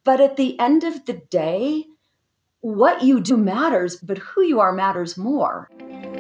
But at the end of the day, what you do matters, but who you are matters more.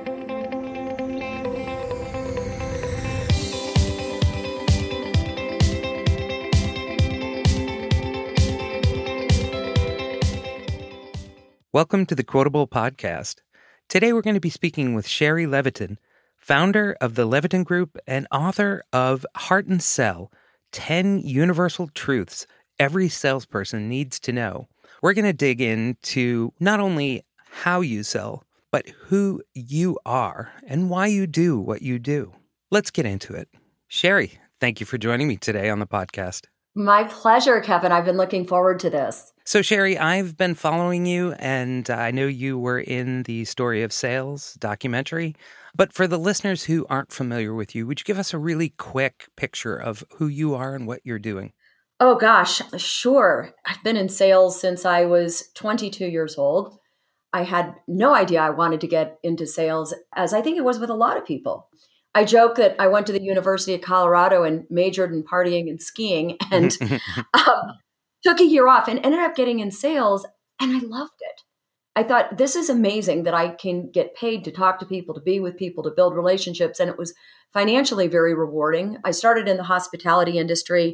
Welcome to the Quotable Podcast. Today we're going to be speaking with Shari Levitin, founder of the Levitin Group and author of Heart and Sell, 10 Universal Truths Every Salesperson Needs to Know. We're going to dig into not only how you sell, but who you are and why you do what you do. Let's get into it. Shari, thank you for joining me today on the podcast. My pleasure, Kevin. I've been looking forward to this. So, Shari, I've been following you, and I know you were in the Story of Sales documentary. But for the listeners who aren't familiar with you, would you give us a really quick picture of who you are and what you're doing? Oh, gosh, sure. I've been in sales since I was 22 years old. I had no idea I wanted to get into sales, as I think it was with a lot of people. I joke that I went to the University of Colorado and majored in partying and skiing and took a year off and ended up getting in sales, and I loved it. I thought, this is amazing that I can get paid to talk to people, to be with people, to build relationships, and it was financially very rewarding. I started in the hospitality industry,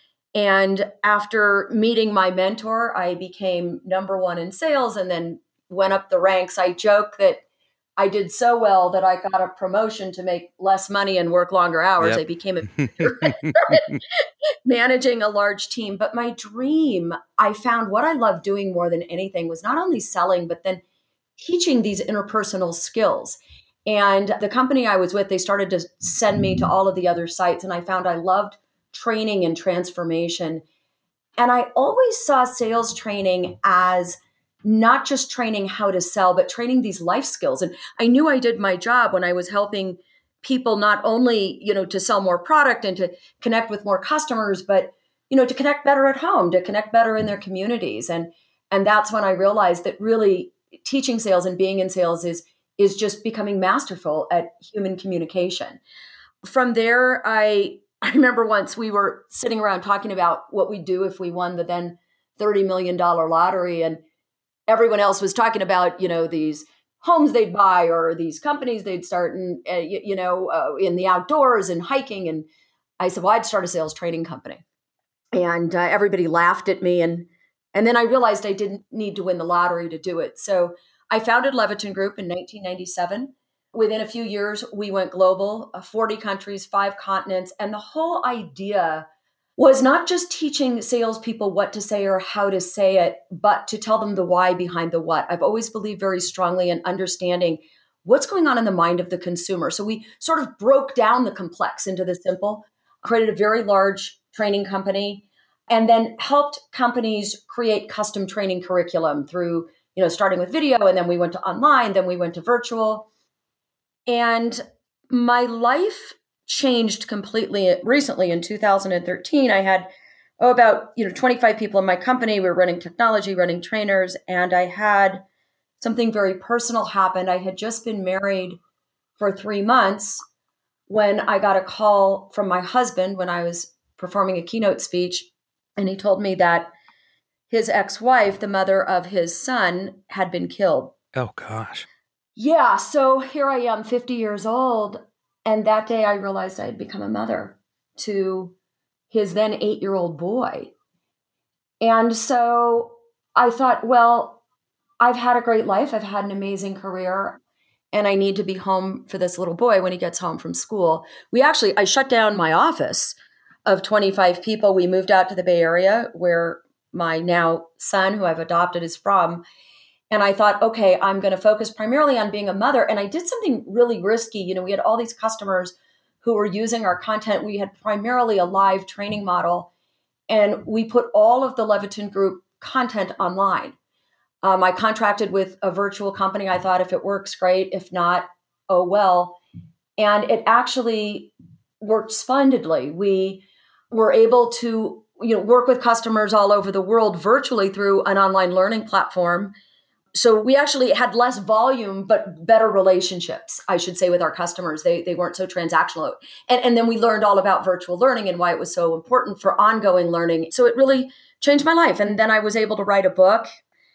and after meeting my mentor, I became number one in sales and then went up the ranks. I joke that I did so well that I got a promotion to make less money and work longer hours. I became a manager managing a large team. But my dream, I found what I loved doing more than anything was not only selling, but then teaching these interpersonal skills. And the company I was with, they started to send me to all of the other sites. And I found I loved training and transformation. And I always saw sales training as not just training how to sell, but training these life skills. And I knew I did my job when I was helping people not only, to sell more product and to connect with more customers, but, to connect better at home, to connect better in their communities. And that's when I realized that really teaching sales and being in sales is just becoming masterful at human communication. From there, I remember once we were sitting around talking about what we'd do if we won the then $30 million lottery. And everyone else was talking about, these homes they'd buy or these companies they'd start in the outdoors and hiking. And I said, well, I'd start a sales training company. And everybody laughed at me. And then I realized I didn't need to win the lottery to do it. So I founded Levitin Group in 1997. Within a few years, we went global, 40 countries, 5 continents. And the whole idea was not just teaching salespeople what to say or how to say it, but to tell them the why behind the what. I've always believed very strongly in understanding what's going on in the mind of the consumer. So we sort of broke down the complex into the simple, created a very large training company, and then helped companies create custom training curriculum through, starting with video, and then we went to online, then we went to virtual. And my life changed completely recently. In 2013, I had about 25 people in my company. We were running technology, running trainers, and I had something very personal happen. I had just been married for 3 months when I got a call from my husband when I was performing a keynote speech, and he told me that his ex-wife, the mother of his son, had been killed. Oh, gosh. Yeah, so here I am, 50 years old. And that day I realized I had become a mother to his then 8-year-old boy. And so I thought, well, I've had a great life. I've had an amazing career. And I need to be home for this little boy when he gets home from school. I shut down my office of 25 people. We moved out to the Bay Area where my now son, who I've adopted, is from. And I thought, okay, I'm going to focus primarily on being a mother. And I did something really risky. We had all these customers who were using our content. We had primarily a live training model, and we put all of the Levitin Group content online. I contracted with a virtual company. I thought if it works, great. If not, oh well. And it actually worked splendidly. We were able to work with customers all over the world virtually through an online learning platform. So we actually had less volume, but better relationships, I should say, with our customers. They weren't so transactional. And then we learned all about virtual learning and why it was so important for ongoing learning. So it really changed my life. And then I was able to write a book.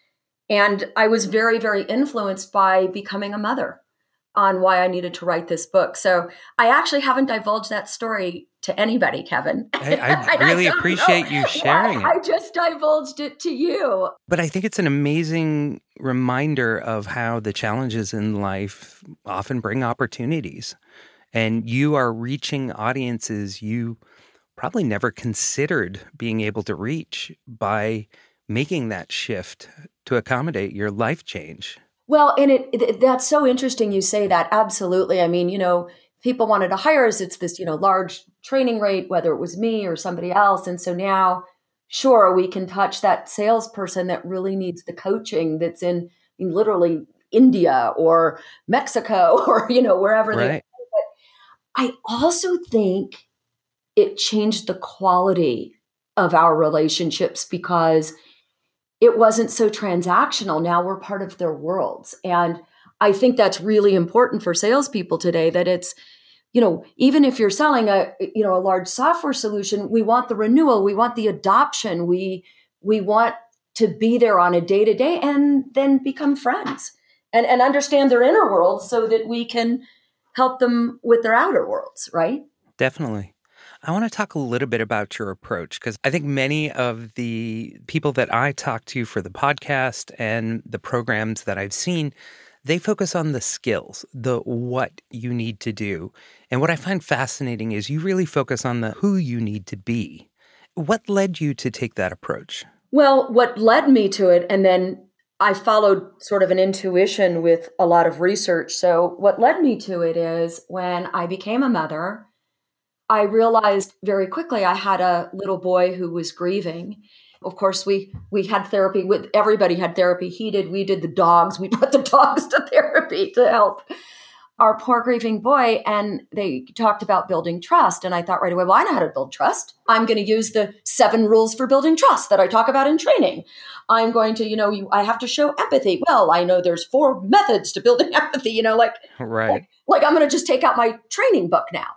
And I was very, very influenced by becoming a mother on why I needed to write this book. So I actually haven't divulged that story to anybody, Kevin. I really appreciate you sharing it. I just divulged it to you. But I think it's an amazing reminder of how the challenges in life often bring opportunities. And you are reaching audiences you probably never considered being able to reach by making that shift to accommodate your life change. Well, and that's so interesting you say that. Absolutely. I mean, people wanted to hire us. It's this, large training rate, whether it was me or somebody else. And so now, sure, we can touch that salesperson that really needs the coaching that's in literally India or Mexico or, wherever they are. But I also think it changed the quality of our relationships because it wasn't so transactional. Now we're part of their worlds. And I think that's really important for salespeople today, that it's, even if you're selling a large software solution, we want the renewal, we want the adoption, we want to be there on a day-to-day and then become friends and understand their inner world so that we can help them with their outer worlds, right? Definitely. I want to talk a little bit about your approach, because I think many of the people that I talk to for the podcast and the programs that I've seen, they focus on the skills, the what you need to do. And what I find fascinating is you really focus on the who you need to be. What led you to take that approach? Well, what led me to it, and then I followed sort of an intuition with a lot of research. So what led me to it is when I became a mother, I realized very quickly I had a little boy who was grieving. Of course, we had therapy. Everybody had therapy. We did the dogs. We brought the dogs to therapy to help our poor grieving boy. And they talked about building trust. And I thought right away, well, I know how to build trust. I'm going to use the 7 rules for building trust that I talk about in training. I'm going to, I have to show empathy. Well, I know there's 4 methods to building empathy, Right. Like I'm going to just take out my training book now.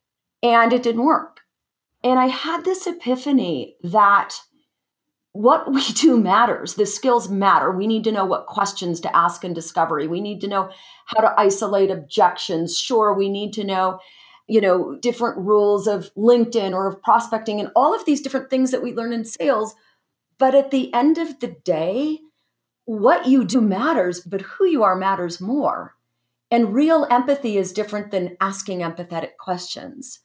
And it didn't work. And I had this epiphany that what we do matters. The skills matter. We need to know what questions to ask in discovery. We need to know how to isolate objections. Sure, we need to know, different rules of LinkedIn or of prospecting and all of these different things that we learn in sales. But at the end of the day, what you do matters, but who you are matters more. And real empathy is different than asking empathetic questions.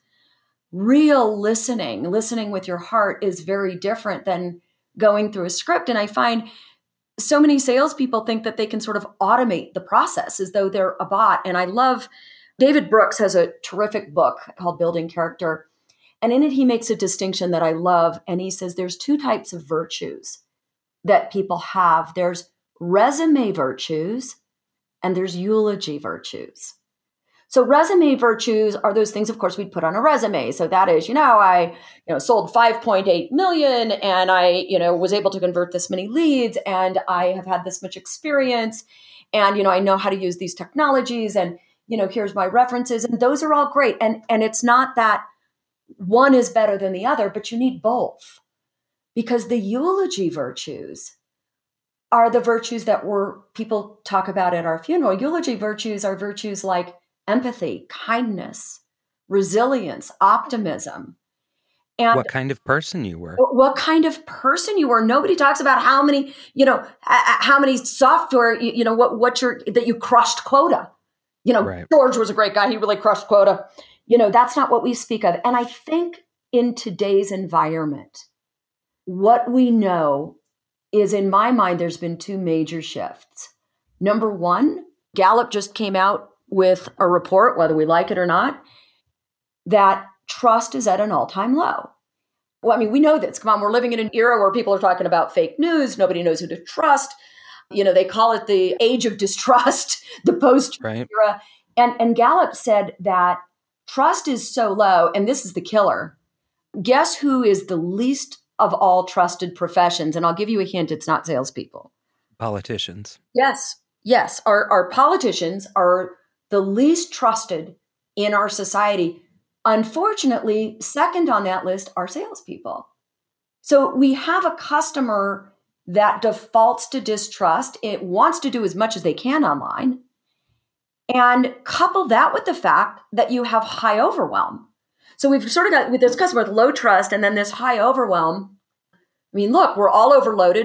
Real listening with your heart is very different than going through a script. And I find so many salespeople think that they can sort of automate the process as though they're a bot. And I love, David Brooks has a terrific book called Building Character. And in it, he makes a distinction that I love. And he says there's 2 types of virtues that people have. There's resume virtues and there's eulogy virtues. So resume virtues are those things, of course, we'd put on a resume. So that is, I sold 5.8 million and I, was able to convert this many leads and I have had this much experience and, I know how to use these technologies and, here's my references. And those are all great. And it's not that one is better than the other, but you need both because the eulogy virtues are the virtues that people talk about at our funeral. Eulogy virtues are virtues like empathy, kindness, resilience, optimism. And what kind of person you were. What kind of person you were. Nobody talks about how many software, that you crushed quota. Right. George was a great guy. He really crushed quota. That's not what we speak of. And I think in today's environment, what we know is, in my mind, there's been 2 major shifts. Number 1, Gallup just came out with a report, whether we like it or not, that trust is at an all-time low. Well, I mean, we know this. Come on, we're living in an era where people are talking about fake news. Nobody knows who to trust. They call it the age of distrust, the post-truth era. And Gallup said that trust is so low, and this is the killer. Guess who is the least of all trusted professions? And I'll give you a hint, it's not salespeople. Politicians. Yes. Our politicians are the least trusted in our society. Unfortunately, second on that list are salespeople. So we have a customer that defaults to distrust. It wants to do as much as they can online. And couple that with the fact that you have high overwhelm. So we've sort of got with this customer with low trust and then this high overwhelm. I mean, look, we're all overloaded.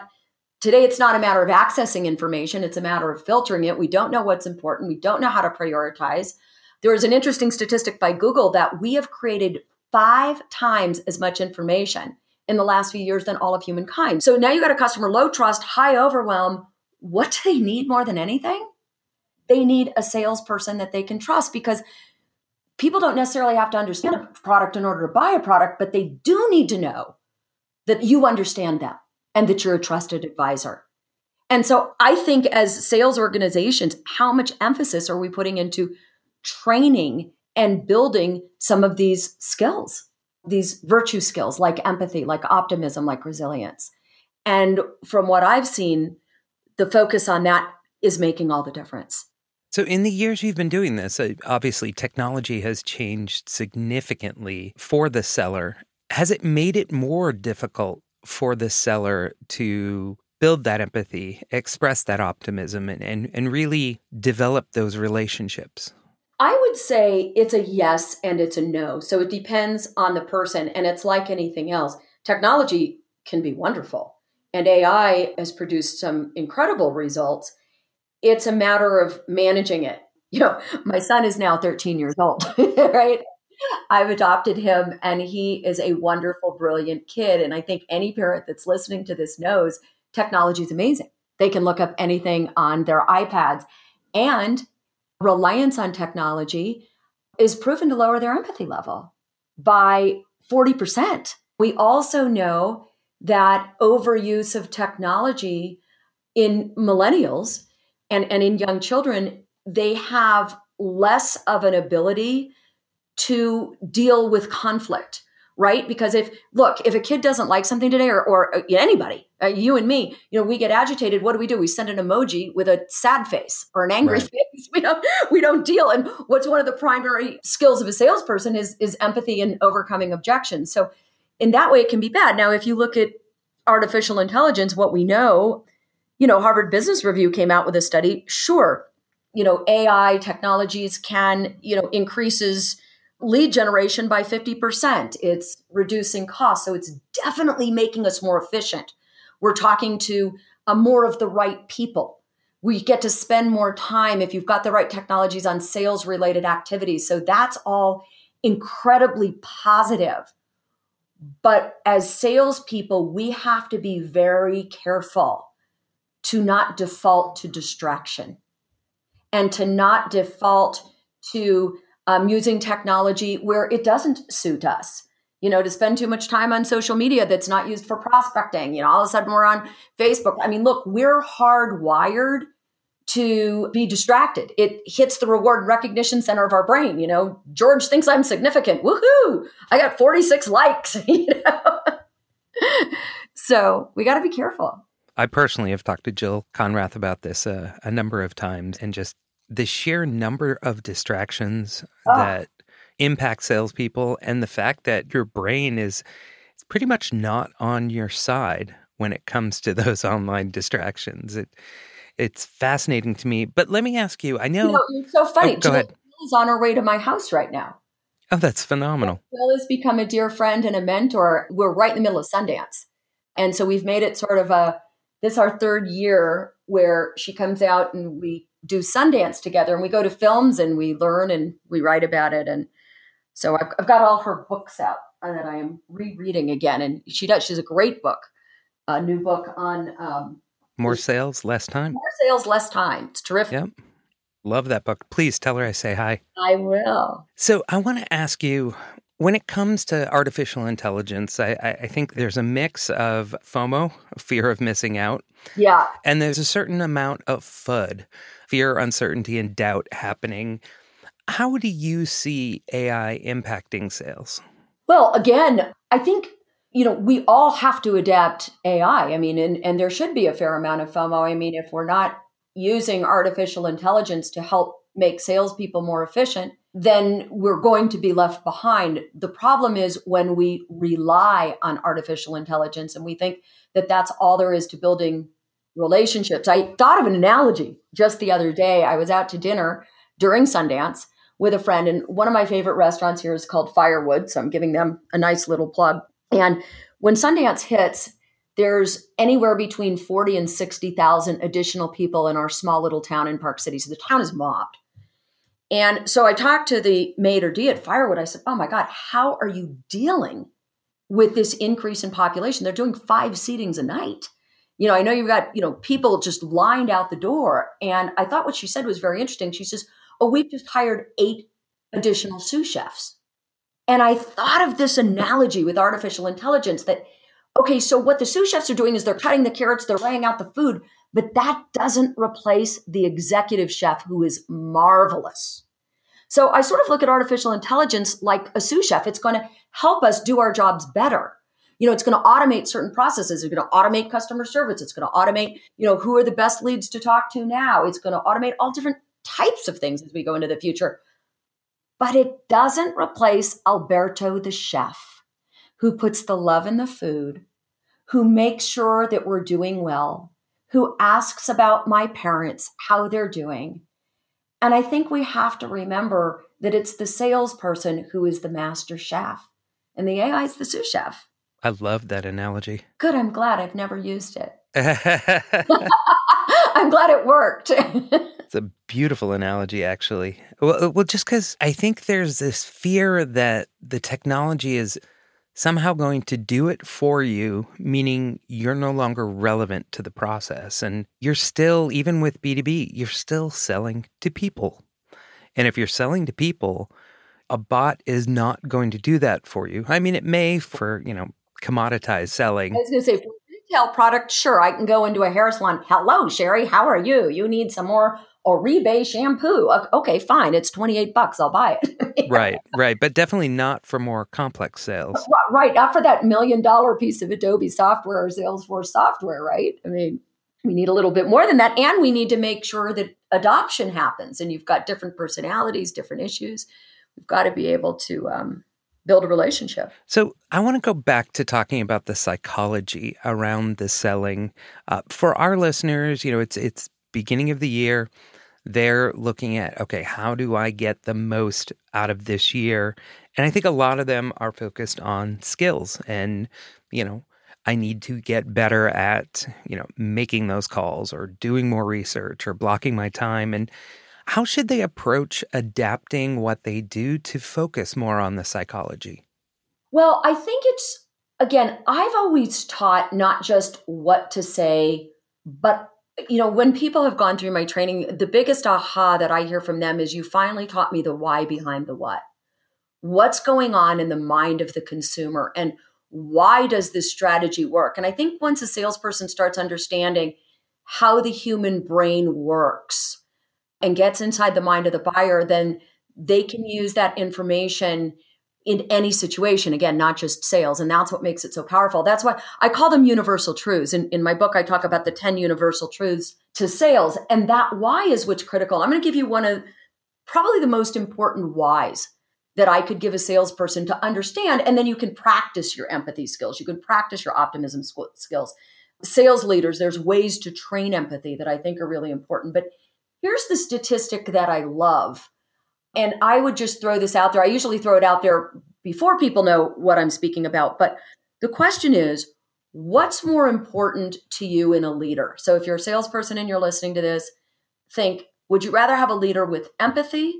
Today, it's not a matter of accessing information. It's a matter of filtering it. We don't know what's important. We don't know how to prioritize. There is an interesting statistic by Google that we have created 5 times as much information in the last few years than all of humankind. So now you got a customer, low trust, high overwhelm. What do they need more than anything? They need a salesperson that they can trust, because people don't necessarily have to understand a product in order to buy a product, but they do need to know that you understand them and that you're a trusted advisor. And so I think as sales organizations, how much emphasis are we putting into training and building some of these skills, these virtue skills like empathy, like optimism, like resilience? And from what I've seen, the focus on that is making all the difference. So in the years you've been doing this, obviously technology has changed significantly for the seller. Has it made it more difficult for the seller to build that empathy, express that optimism, and really develop those relationships? I would say it's a yes and it's a no. So it depends on the person. And it's like anything else. Technology can be wonderful. And AI has produced some incredible results. It's a matter of managing it. My son is now 13 years old, right? I've adopted him and he is a wonderful, brilliant kid. And I think any parent that's listening to this knows technology is amazing. They can look up anything on their iPads, and reliance on technology is proven to lower their empathy level by 40%. We also know that overuse of technology in millennials and in young children, they have less of an ability to deal with conflict, right? Because if a kid doesn't like something today, or anybody, you and me, we get agitated. What do? We send an emoji with a sad face or an angry face. We don't deal. And what's one of the primary skills of a salesperson is empathy and overcoming objections. So in that way, it can be bad. Now, if you look at artificial intelligence, what we know, Harvard Business Review came out with a study. Sure, AI technologies can, increases lead generation by 50%. It's reducing costs. So it's definitely making us more efficient. We're talking to more of the right people. We get to spend more time if you've got the right technologies on sales related activities. So that's all incredibly positive. But as salespeople, we have to be very careful to not default to distraction and to not default to using technology where it doesn't suit us, to spend too much time on social media that's not used for prospecting. All of a sudden we're on Facebook. I mean, look, we're hardwired to be distracted. It hits the reward and recognition center of our brain. George thinks I'm significant. Woohoo! I got 46 likes. So we got to be careful. I personally have talked to Jill Konrath about this a number of times, and just the sheer number of distractions that impact salespeople, and the fact that your brain is pretty much not on your side when it comes to those online distractions. It's fascinating to me. But let me ask you, I know... it's so funny. Go ahead. Jill is on her way to my house right now. Oh, that's phenomenal. Jill has become a dear friend and a mentor. We're right in the middle of Sundance. And so we've made it sort of this is our 3rd year where she comes out and we do Sundance together, and we go to films and we learn and we write about it. And so I've got all her books out that I am rereading again. And she's a great book, a new book on More Sales, Less Time. More Sales, Less Time. It's terrific. Yep. Love that book. Please tell her I say hi. I will. So I want to ask you, when it comes to artificial intelligence, I think there's a mix of FOMO, fear of missing out. Yeah. And there's a certain amount of FUD, fear, uncertainty, and doubt happening. How do you see AI impacting sales? Well, again, I think, we all have to adapt AI. I mean, and there should be a fair amount of FOMO. I mean, if we're not using artificial intelligence to help make salespeople more efficient, then we're going to be left behind. The problem is when we rely on artificial intelligence and we think that that's all there is to building relationships. I thought of an analogy just the other day. I was out to dinner during Sundance with a friend, and one of my favorite restaurants here is called Firewood. So I'm giving them a nice little plug. And when Sundance hits, there's anywhere between 40 and 60,000 additional people in our small little town in Park City. So the town is mobbed. And so I talked to the maitre d' at Firewood. I said, oh my God, how are you dealing with this increase in population? They're doing 5 seatings a night. I know you've got, people just lined out the door. And I thought what she said was very interesting. She says, oh, we've just hired 8 additional sous chefs. And I thought of this analogy with artificial intelligence that, okay, so what the sous chefs are doing is they're cutting the carrots, they're laying out the food, but that doesn't replace the executive chef who is marvelous. So I sort of look at artificial intelligence like a sous chef. It's going to help us do our jobs better. It's going to automate certain processes. It's going to automate customer service. It's going to automate, who are the best leads to talk to now. It's going to automate all different types of things as we go into the future. But it doesn't replace Alberto the chef, who puts the love in the food, who makes sure that we're doing well, who asks about my parents, how they're doing. And I think we have to remember that it's the salesperson who is the master chef and the AI is the sous chef. I love that analogy. Good. I'm glad I've never used it. I'm glad it worked. It's a beautiful analogy, actually. Well, just because I think there's this fear that the technology is somehow going to do it for you, meaning you're no longer relevant to the process. And you're still, even with B2B, you're still selling to people. And if you're selling to people, a bot is not going to do that for you. I mean, it may for, commoditized selling. I was going to say, for retail product, sure, I can go into a hair salon. Hello, Sherry, how are you? You need some more Oribe shampoo. Okay, fine. It's $28. I'll buy it. Right. But definitely not for more complex sales. Right. Not for that $1 million piece of Adobe software or Salesforce software, right? I mean, we need a little bit more than that. And we need to make sure that adoption happens. And you've got different personalities, different issues. We've got to be able to build a relationship. So I want to go back to talking about the psychology around the selling. For our listeners, it's beginning of the year. They're looking at, okay, how do I get the most out of this year? And I think a lot of them are focused on skills and, I need to get better at, making those calls or doing more research or blocking my time. And how should they approach adapting what they do to focus more on the psychology? Well, I think it's, again, I've always taught not just what to say, but when people have gone through my training, the biggest aha that I hear from them is you finally taught me the why behind the what. What's going on in the mind of the consumer and why does this strategy work? And I think once a salesperson starts understanding how the human brain works and gets inside the mind of the buyer, then they can use that information in any situation, again, not just sales. And that's what makes it so powerful. That's why I call them universal truths. In my book, I talk about the 10 universal truths to sales. And that why is what's critical. I'm going to give you one of probably the most important whys that I could give a salesperson to understand. And then you can practice your empathy skills. You can practice your optimism skills. Sales leaders, there's ways to train empathy that I think are really important. But here's the statistic that I love. And I would just throw this out there. I usually throw it out there before people know what I'm speaking about. But the question is, what's more important to you in a leader? So if you're a salesperson and you're listening to this, think, would you rather have a leader with empathy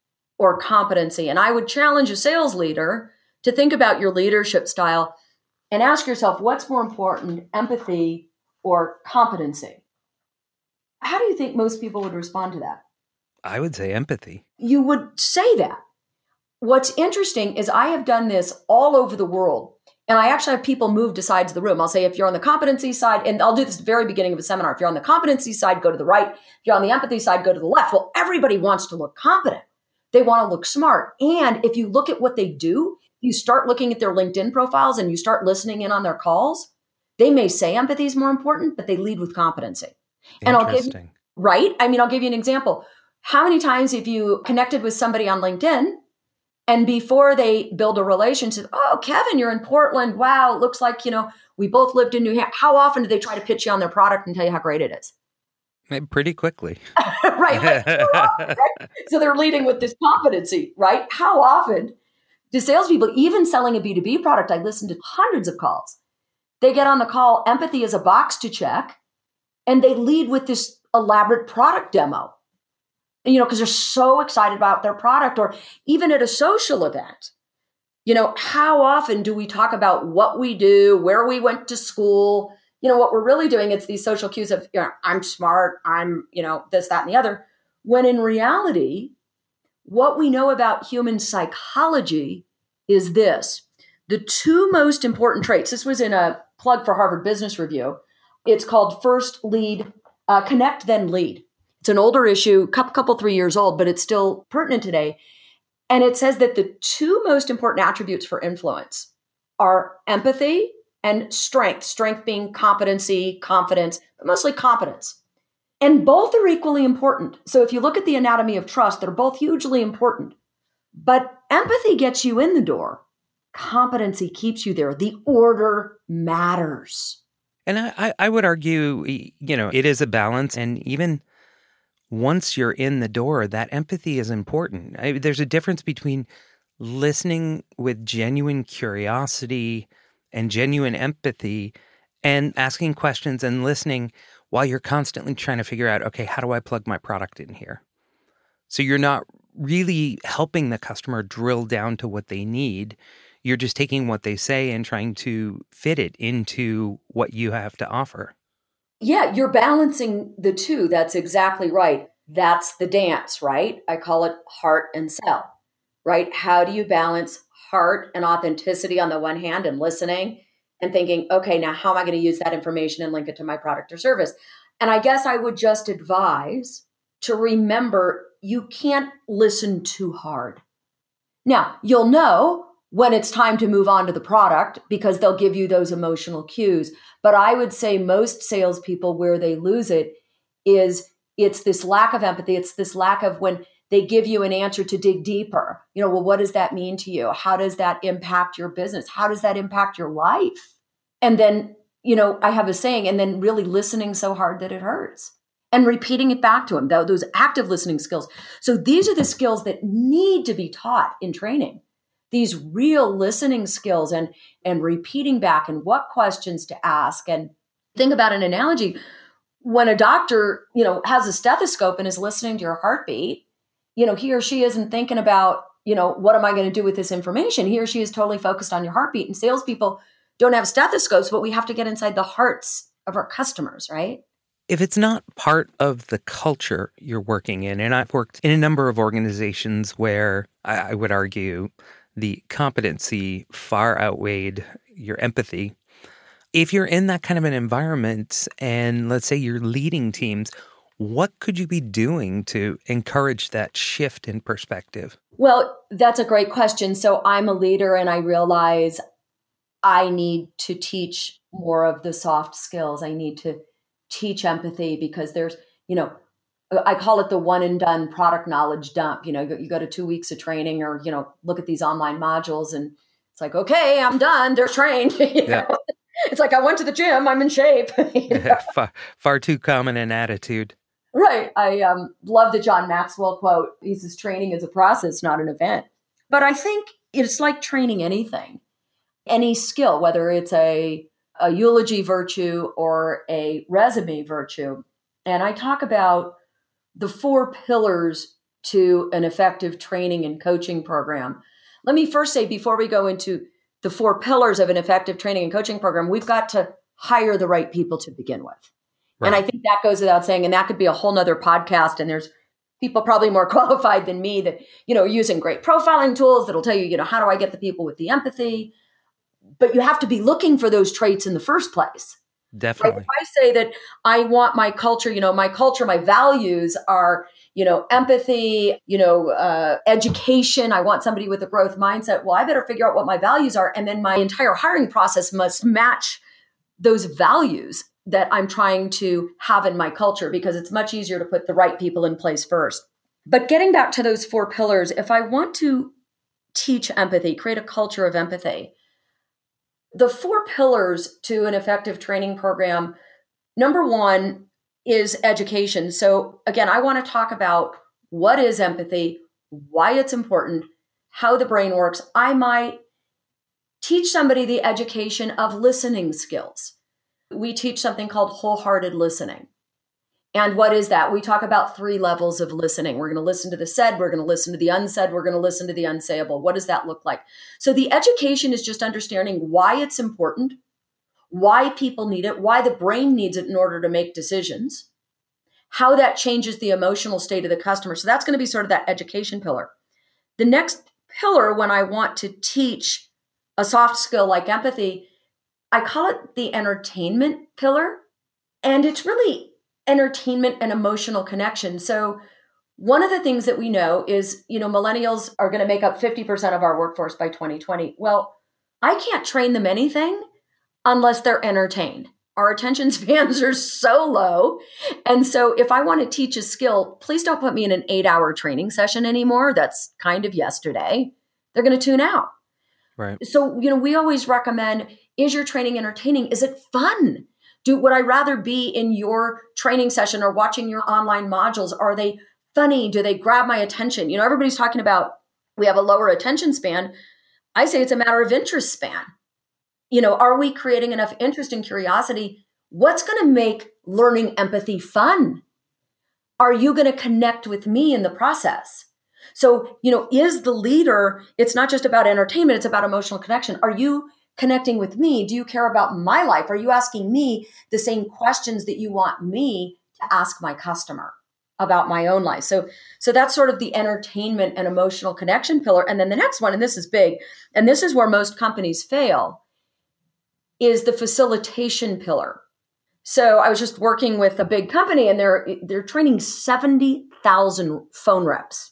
or competency? And I would challenge a sales leader to think about your leadership style and ask yourself, what's more important, empathy or competency? How do you think most people would respond to that? I would say empathy. You would say that. What's interesting is I have done this all over the world. And I actually have people move to sides of the room. I'll say, if you're on the competency side, and I'll do this at the very beginning of a seminar. If you're on the competency side, go to the right. If you're on the empathy side, go to the left. Well, everybody wants to look competent. They want to look smart. And if you look at what they do, you start looking at their LinkedIn profiles and you start listening in on their calls, they may say empathy is more important, but they lead with competency. And I'll give you, right? I mean, I'll give you an example. How many times have you connected with somebody on LinkedIn and before they build a relationship, oh, Kevin, you're in Portland. Wow, it looks like, we both lived in New Hampshire. How often do they try to pitch you on their product and tell you how great it is? Pretty quickly. Right? Right? So they're leading with this competency, right? How often do salespeople, even selling a B2B product, I listened to hundreds of calls. They get on the call, empathy is a box to check, and they lead with this elaborate product demo. Because they're so excited about their product, or even at a social event. How often do we talk about what we do, where we went to school? What we're really doing, it's these social cues of, I'm smart, I'm, this, that, and the other. When in reality, what we know about human psychology is this. The two most important traits, this was in a plug for Harvard Business Review. It's called First Lead, Connect, Then Lead. It's an older issue, couple 3 years old, but it's still pertinent today. And it says that the two most important attributes for influence are empathy and strength. Strength being competency, confidence, but mostly competence. And both are equally important. So if you look at the anatomy of trust, they're both hugely important. But empathy gets you in the door. Competency keeps you there. The order matters. And I would argue, it is a balance. And even once you're in the door, that empathy is important. There's a difference between listening with genuine curiosity and genuine empathy and asking questions and listening while you're constantly trying to figure out, okay, how do I plug my product in here? So you're not really helping the customer drill down to what they need. You're just taking what they say and trying to fit it into what you have to offer. Yeah, you're balancing the two. That's exactly right. That's the dance, right? I call it heart and sell, right? How do you balance heart and authenticity on the one hand and listening and thinking, okay, now how am I going to use that information and link it to my product or service? And I guess I would just advise to remember you can't listen too hard. Now, you'll know when it's time to move on to the product because they'll give you those emotional cues. But I would say most salespeople, where they lose it is it's this lack of empathy. It's this lack of when they give you an answer to dig deeper. Well, what does that mean to you? How does that impact your business? How does that impact your life? And then, I have a saying, and then really listening so hard that it hurts and repeating it back to them, those active listening skills. So these are the skills that need to be taught in training. These real listening skills and repeating back and what questions to ask. And think about an analogy. When a doctor, has a stethoscope and is listening to your heartbeat, he or she isn't thinking about, what am I going to do with this information? He or she is totally focused on your heartbeat. And salespeople don't have stethoscopes, but we have to get inside the hearts of our customers, right? If it's not part of the culture you're working in, and I've worked in a number of organizations where I would argue the competency far outweighed your empathy. If you're in that kind of an environment and let's say you're leading teams, what could you be doing to encourage that shift in perspective? Well, that's a great question. So I'm a leader and I realize I need to teach more of the soft skills. I need to teach empathy because there's, I call it the one and done product knowledge dump. You go to 2 weeks of training or, look at these online modules and it's like, okay, I'm done. They're trained. Yeah. It's like, I went to the gym. I'm in shape. Far too common an attitude. Right. I love the John Maxwell quote. He says, training is a process, not an event. But I think it's like training anything, any skill, whether it's a eulogy virtue or a resume virtue. And I talk about the 4 pillars to an effective training and coaching program. Let me first say, before we go into the 4 pillars of an effective training and coaching program, we've got to hire the right people to begin with. Right. And I think that goes without saying, and that could be a whole nother podcast. And there's people probably more qualified than me that, are using great profiling tools that'll tell you, how do I get the people with the empathy? But you have to be looking for those traits in the first place. Definitely. If I say that I want my culture, my values are, empathy, education. I want somebody with a growth mindset. Well, I better figure out what my values are. And then my entire hiring process must match those values that I'm trying to have in my culture, because it's much easier to put the right people in place first. But getting back to those 4 pillars, if I want to teach empathy, create a culture of empathy, the 4 pillars to an effective training program, number 1 is education. So again, I want to talk about what is empathy, why it's important, how the brain works. I might teach somebody the education of listening skills. We teach something called wholehearted listening. And what is that? We talk about 3 levels of listening. We're going to listen to the said, we're going to listen to the unsaid, we're going to listen to the unsayable. What does that look like? So the education is just understanding why it's important, why people need it, why the brain needs it in order to make decisions, how that changes the emotional state of the customer. So that's going to be sort of that education pillar. The next pillar, when I want to teach a soft skill like empathy, I call it the entertainment pillar. And it's really entertainment and emotional connection. So one of the things that we know is, millennials are going to make up 50% of our workforce by 2020. Well, I can't train them anything unless they're entertained. Our attention spans are so low. And so if I want to teach a skill, please don't put me in an 8-hour training session anymore. That's kind of yesterday. They're going to tune out. Right. So, we always recommend, is your training entertaining? Is it fun? Would I rather be in your training session or watching your online modules? Are they funny? Do they grab my attention? Everybody's talking about we have a lower attention span. I say it's a matter of interest span. Are we creating enough interest and curiosity? What's going to make learning empathy fun? Are you going to connect with me in the process? So, is the leader, it's not just about entertainment, it's about emotional connection. Are you connecting with me? Do you care about my life? Are you asking me the same questions that you want me to ask my customer about my own life? So that's sort of the entertainment and emotional connection pillar. And then the next one, and this is big, and this is where most companies fail, is the facilitation pillar. So I was just working with a big company, and they're training 70,000 phone reps.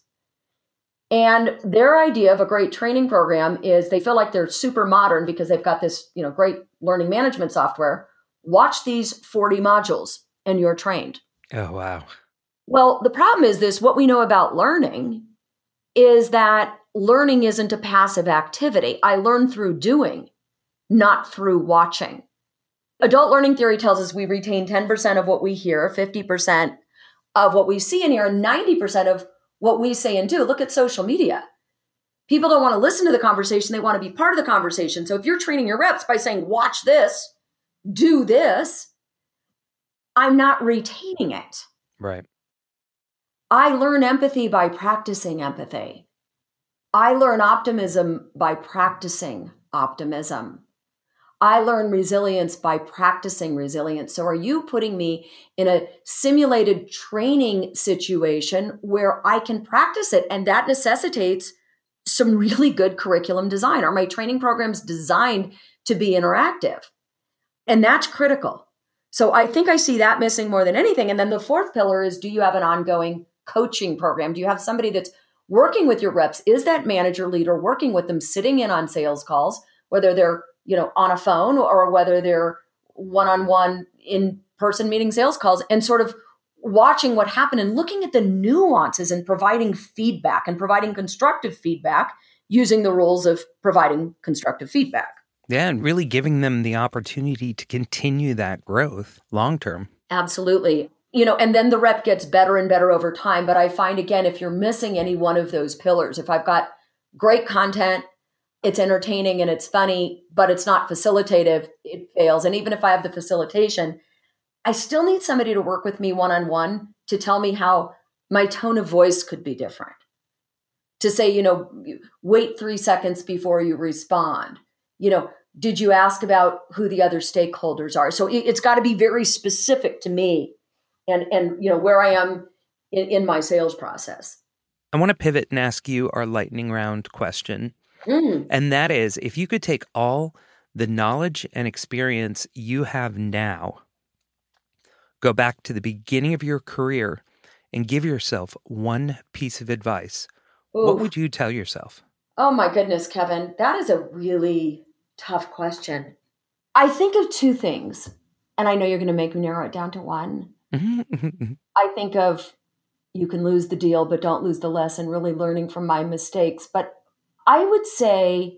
And their idea of a great training program is they feel like they're super modern because they've got this, great learning management software. Watch these 40 modules and you're trained. Oh, wow. Well, the problem is this, what we know about learning is that learning isn't a passive activity. I learn through doing, not through watching. Adult learning theory tells us we retain 10% of what we hear, 50% of what we see and hear, and 90% of what we say and do. Look at social media. People don't want to listen to the conversation. They want to be part of the conversation. So if you're training your reps by saying, watch this, do this, I'm not retaining it. Right. I learn empathy by practicing empathy. I learn optimism by practicing optimism. I learn resilience by practicing resilience. So are you putting me in a simulated training situation where I can practice it? And that necessitates some really good curriculum design. Are my training programs designed to be interactive? And that's critical. So I think I see that missing more than anything. And then the 4th pillar is, do you have an ongoing coaching program? Do you have somebody that's working with your reps? Is that manager leader working with them, sitting in on sales calls, whether they're on a phone or whether they're one-on-one in-person meeting sales calls, and sort of watching what happened and looking at the nuances and providing feedback and providing constructive feedback using the rules of providing constructive feedback. Yeah, and really giving them the opportunity to continue that growth long-term. Absolutely. And then the rep gets better and better over time. But I find, again, if you're missing any one of those pillars, if I've got great content, it's entertaining and it's funny, but it's not facilitative, it fails. And even if I have the facilitation, I still need somebody to work with me one-on-one to tell me how my tone of voice could be different. To say, wait 3 seconds before you respond. Did you ask about who the other stakeholders are? So it's got to be very specific to me and where I am in my sales process. I want to pivot and ask you our lightning round question. And that is, if you could take all the knowledge and experience you have now, go back to the beginning of your career and give yourself one piece of advice, what would you tell yourself? Oh my goodness, Kevin, that is a really tough question. I think of 2 things, and I know you're going to make me narrow it down to one. I think of you can lose the deal, but don't lose the lesson, really learning from my mistakes. But I would say,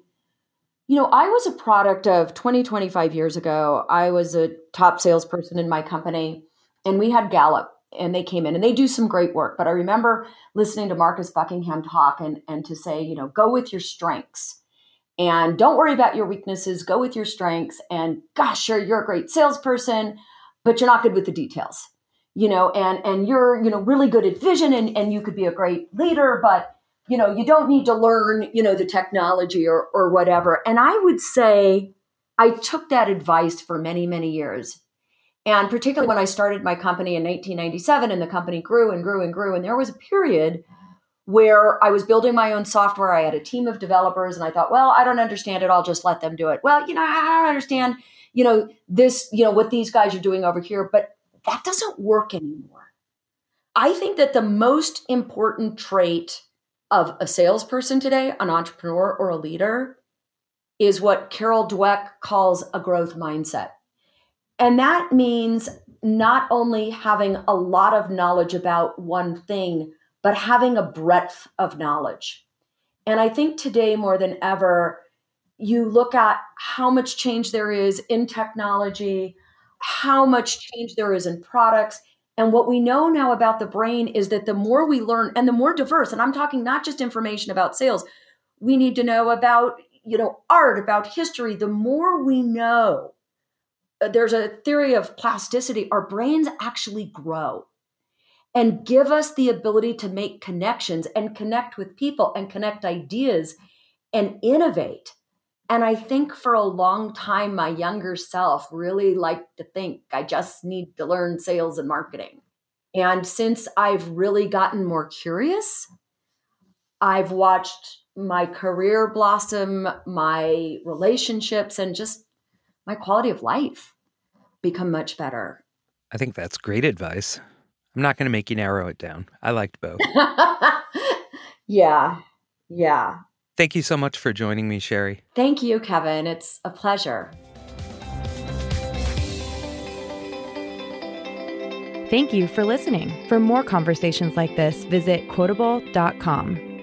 I was a product of 25 years ago. I was a top salesperson in my company, and we had Gallup, and they came in and they do some great work. But I remember listening to Marcus Buckingham talk and to say, go with your strengths and don't worry about your weaknesses. Go with your strengths. And gosh, sure, you're a great salesperson, but you're not good with the details, and you're, really good at vision and you could be a great leader, but you don't need to learn, the technology or whatever. And I would say I took that advice for many, many years. And particularly when I started my company in 1997 and the company grew and grew and grew. And there was a period where I was building my own software. I had a team of developers and I thought, well, I don't understand it. I'll just let them do it. Well, I don't understand, this, what these guys are doing over here, but that doesn't work anymore. I think that the most important trait of a salesperson today, an entrepreneur or a leader, is what Carol Dweck calls a growth mindset. And that means not only having a lot of knowledge about one thing, but having a breadth of knowledge. And I think today more than ever, you look at how much change there is in technology, how much change there is in products. And what we know now about the brain is that the more we learn and the more diverse, and I'm talking not just information about sales, we need to know about, art, about history. The more we know, there's a theory of plasticity. Our brains actually grow and give us the ability to make connections and connect with people and connect ideas and innovate. And I think for a long time, my younger self really liked to think I just need to learn sales and marketing. And since I've really gotten more curious, I've watched my career blossom, my relationships, and just my quality of life become much better. I think that's great advice. I'm not going to make you narrow it down. I liked both. Yeah. Thank you so much for joining me, Sherry. Thank you, Kevin. It's a pleasure. Thank you for listening. For more conversations like this, visit Quotable.com.